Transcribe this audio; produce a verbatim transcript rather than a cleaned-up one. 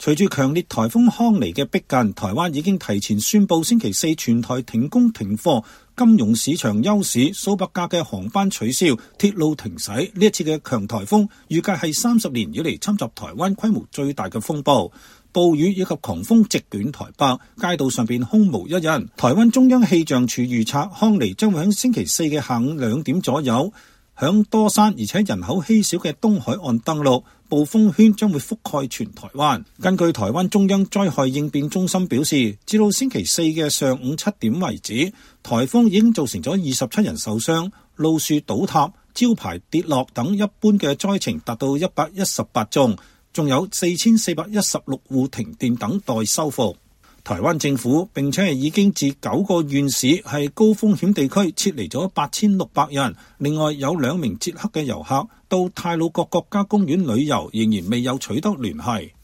隨住強烈颱風康妮嘅逼近，台灣已經提前宣布星期四全台停工停課，金融市場休市，數百架嘅航班取消，鐵路停駛。呢一次嘅強颱風預計係三十年以嚟侵襲台灣規模最大嘅風暴，暴雨以及狂風席捲台北，街道上邊空無一人。台灣中央氣象署預測，康妮將會喺星期四嘅下午兩點左右響多山而且人口稀少嘅東海岸登陸，暴風圈將會覆蓋全台灣。根據台灣中央災害應變中心表示，至到星期四嘅上午七點為止，颱風已經造成咗二十七人受傷，路樹倒塌、招牌跌落等一般嘅災情達到一百一十八宗，仲有四千四百一十六戶停電等待修復。台灣政府並且係已經自九個縣市係高風險地區撤離咗八千六百人，另外有兩名捷克嘅遊客到太魯閣國家公園旅遊，仍然未有取得聯繫。